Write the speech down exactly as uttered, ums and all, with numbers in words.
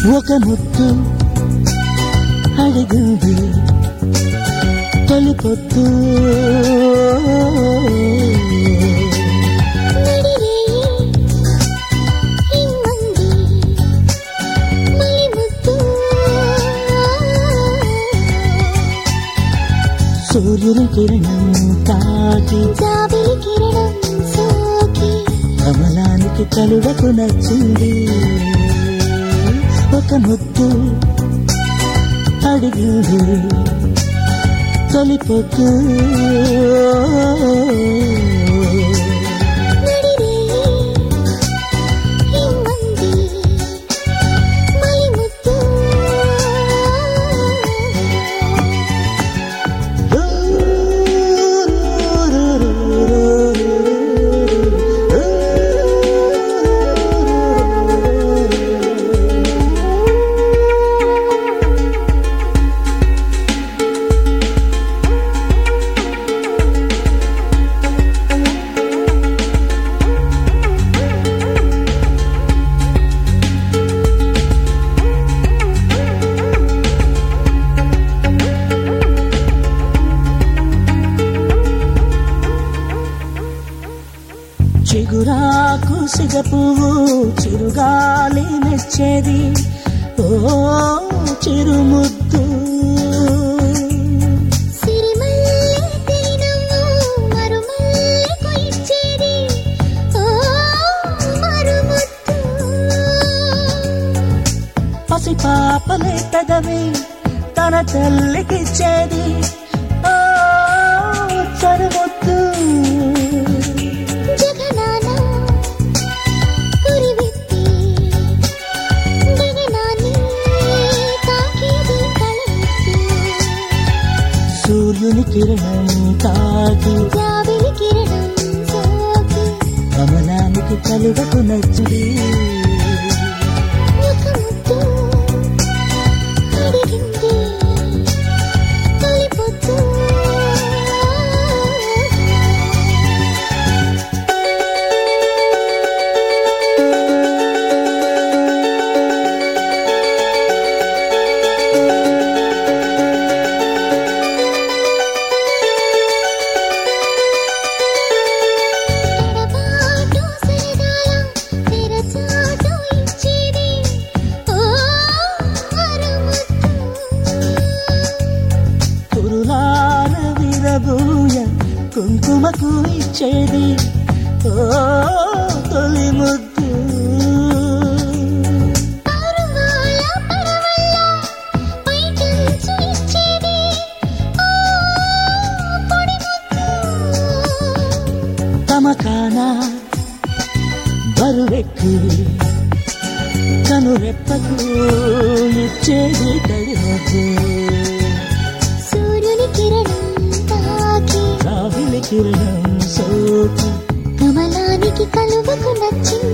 ఒక ముద్దు అడిగింది తొలి పొద్దు సూర్యుని కిరణం తాకి జాబిలి కిరణం సోకి కమలానికి కలువకు నచ్చింది ఒక ముద్దు అడిగింది తొలి పొద్దు చిగురాకు సిగపువ్వు చిరుగాలి మెచ్చేది ఓ చిరుముద్దు పసిపాపలే పెదవి తన తల్లికిచ్చేది ఓ చరుముద్దు సూర్యుని కిరణం తాకి జాబిలి కిరణం సోకి కమలానికి కలువకు నచ్చింది ఒక ముద్దు అడిగింది తొలి పొద్దు కుంకుమకు ఇచ్చేది ఓ తొలి ముద్దు తమకానా బరువెక్కి కనురెప్పకు ఇచ్చేది తడి ముద్దు సూర్యుని కిరణం తాకి జాబిలి కిరణం సోకి కమలానికి కలువకు నచ్చింది